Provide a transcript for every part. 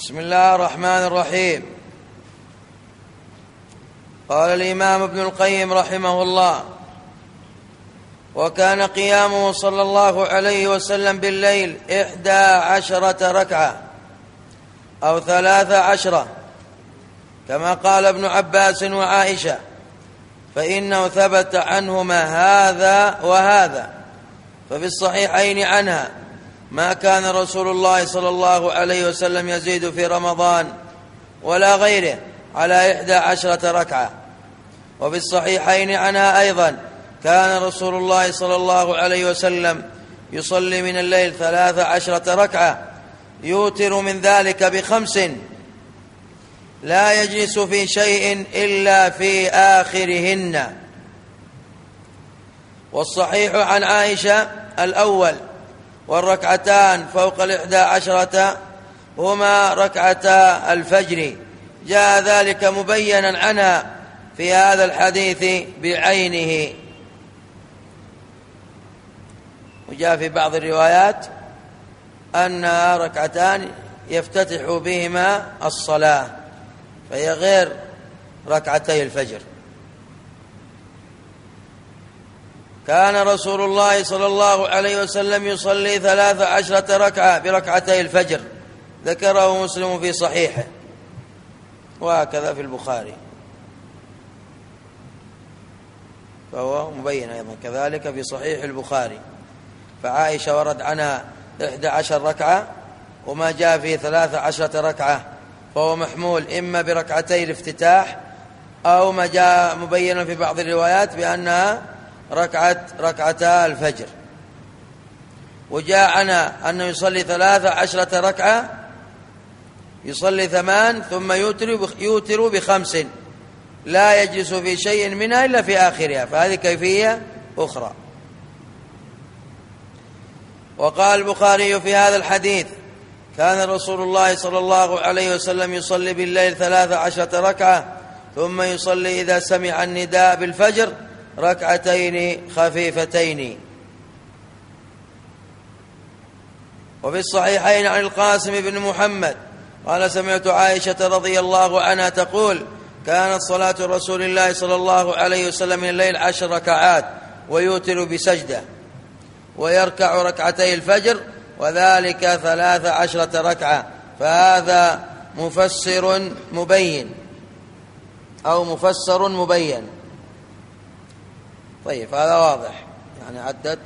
بسم الله الرحمن الرحيم. قال الإمام ابن القيم رحمه الله: وكان قيامه صلى الله عليه وسلم بالليل 11 ركعة أو 13، كما قال ابن عباس وعائشة، فإنه ثبت عنهما هذا وهذا. ففي الصحيحين عنها: ما كان رسول الله صلى الله عليه وسلم يزيد في رمضان ولا غيره على 11 ركعة. وفي الصحيحين عنها أيضا: كان رسول الله صلى الله عليه وسلم يصلي من الليل 13 ركعة، يوتر من ذلك ب5، لا يجلس في شيء إلا في آخرهن. والصحيح عن عائشة الأول: والركعتان فوق 11 هما ركعتا الفجر. جاء ذلك مبينا عنها في هذا الحديث بعينه. وجاء في بعض الروايات أنها ركعتان يفتتح بهما الصلاة، فهي غير ركعتي الفجر. كان رسول الله صلى الله عليه وسلم يصلي 13 ركعة بركعتي الفجر، ذكره مسلم في صحيحه، وهكذا في البخاري، فهو مبين أيضا كذلك في صحيح البخاري. فعائشة ورد عنها 11 ركعة، وما جاء في 13 ركعة فهو محمول إما بركعتي الافتتاح، أو ما جاء مبينا في بعض الروايات بأنها ركعتا الفجر. وجاء عنها أنه يصلي 13 ركعة، يصلي 8 ثم يوتر ب5، لا يجلس في شيء منها إلا في آخرها، فهذه كيفية أخرى. وقال البخاري في هذا الحديث: كان رسول الله صلى الله عليه وسلم يصلي بالليل 13 ركعة، ثم يصلي إذا سمع النداء بالفجر ركعتين خفيفتين. وفي الصحيحين عن القاسم بن محمد قال: سمعت عائشة رضي الله عنها تقول: كانت صلاة رسول الله صلى الله عليه وسلم من الليل 10 ركعات، ويوتر بسجدة، ويركع ركعتي الفجر، وذلك 13 ركعة. فهذا مفسر مبين أو مفسر مبين. طيب، هذا واضح، يعني عدت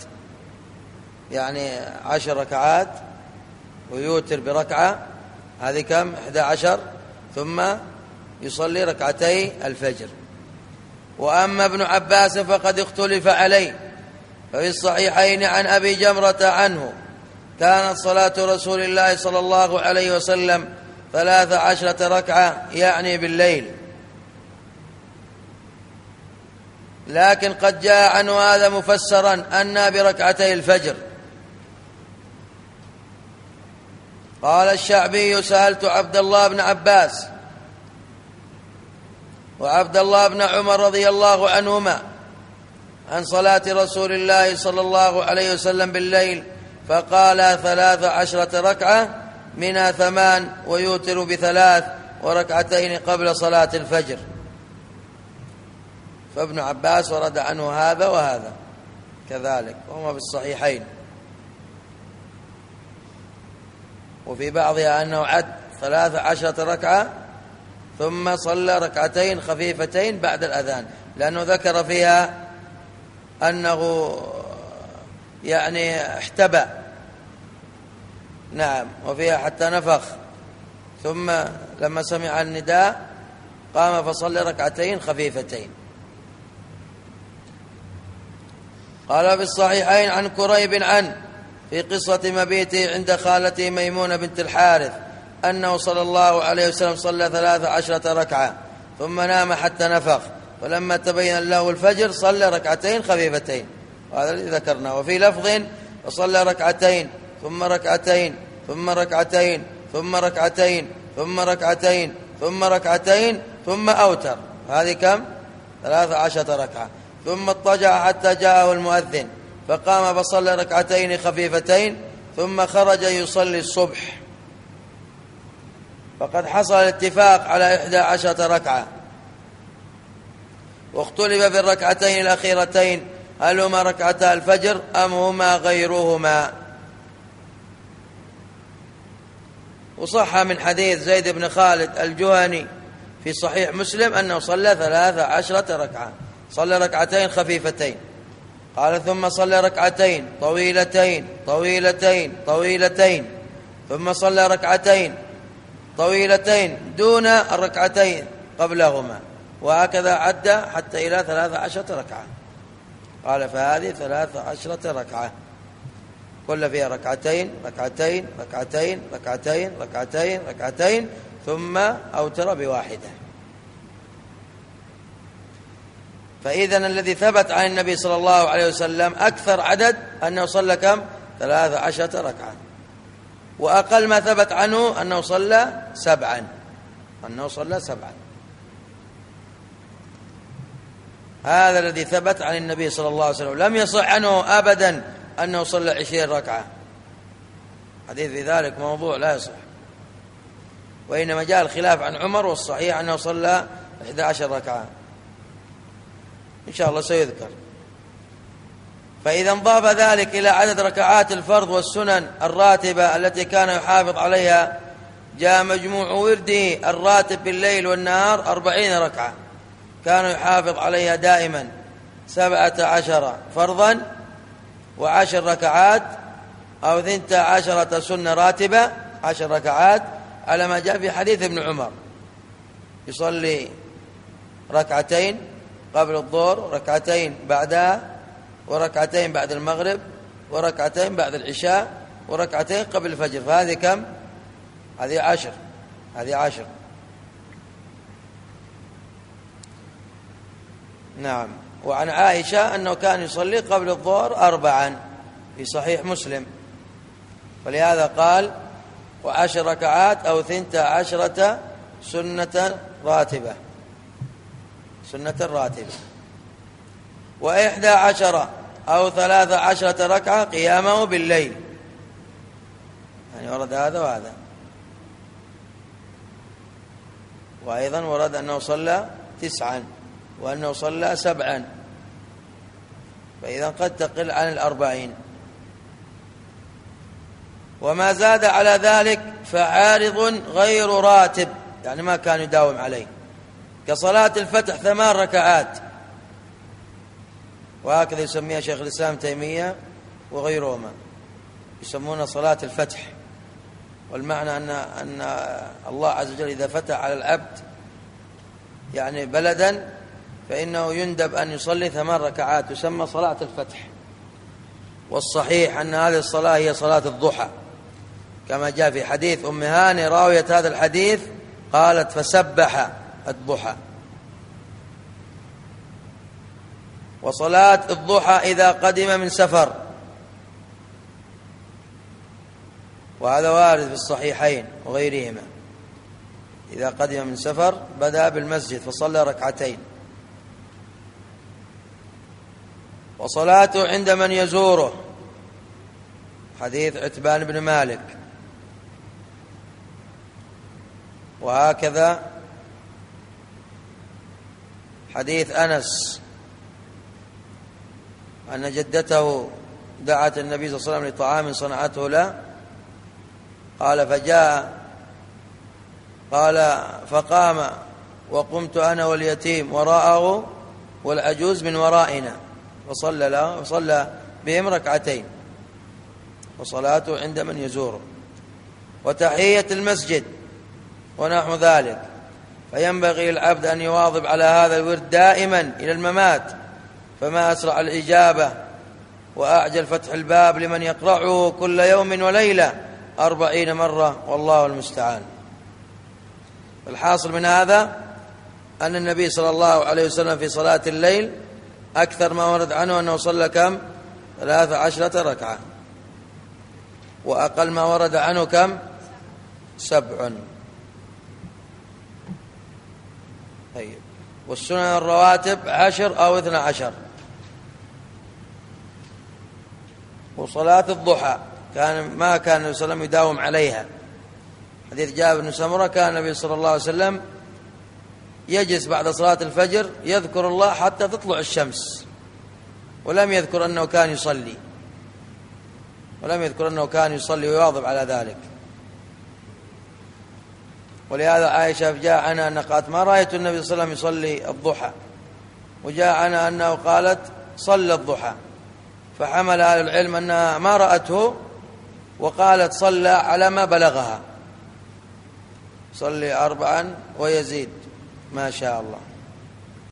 10 ركعات ويوتر بركعة، هذه كم؟ 11، ثم يصلي ركعتي الفجر. وأما ابن عباس فقد اختلف عليه، ففي الصحيحين عن أبي جمرة عنه: كانت صلاة رسول الله صلى الله عليه وسلم 13 ركعة، يعني بالليل. لكن قد جاء عنه هذا مفسرا أن بركعتي الفجر. قال الشعبي: سألت عبد الله بن عباس وعبد الله بن عمر رضي الله عنهما عن صلاة رسول الله صلى الله عليه وسلم بالليل، فقال 13 ركعة، منها 8 ويوتر ب3 وركعتين قبل صلاة الفجر. فابن عباس ورد عنه هذا وهذا كذلك، وهما في الصحيحين. وفي بعضها أنه عد 13 ركعة ثم صلى ركعتين خفيفتين بعد الأذان، لأنه ذكر فيها أنه احتبى، نعم، وفيها حتى نفخ، ثم لما سمع النداء قام فصلى ركعتين خفيفتين. قال في الصحيحين عن كريب عنه في قصة مبيته عند خالته ميمونة بنت الحارث أنه صلى الله عليه وسلم صلى 13 ركعة ثم نام حتى نفخ، فلما تبين له الفجر صلى ركعتين خفيفتين، وهذا الذي ذكرنا. وفي لفظ: فصلى ركعتين ثم ركعتين ثم ركعتين ثم ركعتين ثم ركعتين ثم ركعتين ثم أوتر، هذه كم؟ 13 ركعة. ثم اضطجع حتى جاءه المؤذن، فقام فصلى ركعتين خفيفتين، ثم خرج يصلي الصبح. فقد حصل الاتفاق على 11 ركعة، واختلف في الركعتين الأخيرتين هل هما ركعتا الفجر أم هما غيرهما. وصح من حديث زيد بن خالد الجهني في صحيح مسلم أنه صلى 13 ركعة، صلى ركعتين خفيفتين، قال ثم صلى ركعتين طويلتين طويلتين طويلتين، ثم صلى ركعتين طويلتين دون الركعتين قبلهما، وهكذا عد حتى إلى 13 ركعة. قال فهذه 13 ركعة كل فيها ركعتين ركعتين ركعتين ركعتين ركعتين ركعتين، ثم أوتر بواحدة. فإذا الذي ثبت عن النبي صلى الله عليه وسلم أكثر عدد أنه صلى كم؟ 13 ركعة، وأقل ما ثبت عنه أنه صلى 7، أنه صلى 7. هذا الذي ثبت عن النبي صلى الله عليه وسلم. لم يصح عنه أبدا أنه صلى 20 ركعة، حديث في ذلك موضوع لا يصح، وإنما جاء الخلاف عن عمر، والصحيح أنه صلى 11 ركعة إن شاء الله سيذكر. فإذا انضاف ذلك إلى عدد ركعات الفرض والسنن الراتبة التي كان يحافظ عليها، جاء مجموع ورده الراتب بالليل والنهار 40 ركعة، كان يحافظ عليها دائما 17 فرضا و10 ركعات، أو 12 سنة راتبة 10 ركعات، على ما جاء في حديث ابن عمر، يصلي ركعتين قبل الظهر، ركعتين بعدها، وركعتين بعد المغرب، وركعتين بعد العشاء، وركعتين قبل الفجر. فهذه كم؟ هذه 10. هذه 10. نعم. وعن عائشة أنه كان يصلي قبل الظهر 4 في صحيح مسلم، ولهذا قال 10 ركعات أو 12 سنة راتبة، سنة راتبة، 11 أو 13 ركعة قيامه بالليل، يعني ورد هذا وهذا. وأيضا ورد أنه صلى 9 وأنه صلى 7، فإذا قد تقل عن 40. وما زاد على ذلك فعارض غير راتب، يعني ما كان يداوم عليه، كصلاة الفتح 8 ركعات، وهكذا يسميها شيخ الإسلام تيمية وغيرهما، يسمونها صلاة الفتح. والمعنى أن الله عز وجل إذا فتح على العبد يعني بلدا، فإنه يندب أن يصلي 8 ركعات، تسمى صلاة الفتح. والصحيح أن هذه الصلاة هي صلاة الضحى، كما جاء في حديث أم هاني راوية هذا الحديث، قالت فسبح الضحى. وصلاة الضحى إذا قدم من سفر، وهذا وارد في الصحيحين وغيرهما، إذا قدم من سفر بدأ بالمسجد فصلى ركعتين. وصلاته عند من يزوره، حديث عتبان بن مالك. وهكذا حديث أنس أن جدته دعت النبي صلى الله عليه وسلم لطعام صنعته له، قال فجاء، قال فقام وقمت أنا واليتيم وراءه والعجوز من ورائنا، وصلى بهم ركعتين. وصلاته عند من يزوره. وتحية المسجد ونحو ذلك، فينبغي العبد أن يواظب على هذا الورد دائما إلى الممات، فما أسرع الإجابة وأعجل فتح الباب لمن يقرأه كل يوم وليلة 40 مرة، والله المستعان. الحاصل من هذا أن النبي صلى الله عليه وسلم في صلاة الليل أكثر ما ورد عنه أنه صلى كم؟ 13 ركعة، وأقل ما ورد عنه كم؟ 7. طيب. والسنن الرواتب 10 أو 12. وصلاة الضحى ما كان النبي صلى الله عليه وسلم يداوم عليها، حديث جابر بن سمرة كان النبي صلى الله عليه وسلم يجلس بعد صلاة الفجر يذكر الله حتى تطلع الشمس، ولم يذكر أنه كان يصلي ويواظب على ذلك. ولهذا عائشة جاء عنها أن قالت ما رأيت النبي صلى الله عليه وسلم يصلي الضحى، وجاء عنها أنه قالت صلى الضحى، فحمل أهل العلم أنها ما رأته وقالت صلى على ما بلغها، صلي 4 ويزيد ما شاء الله.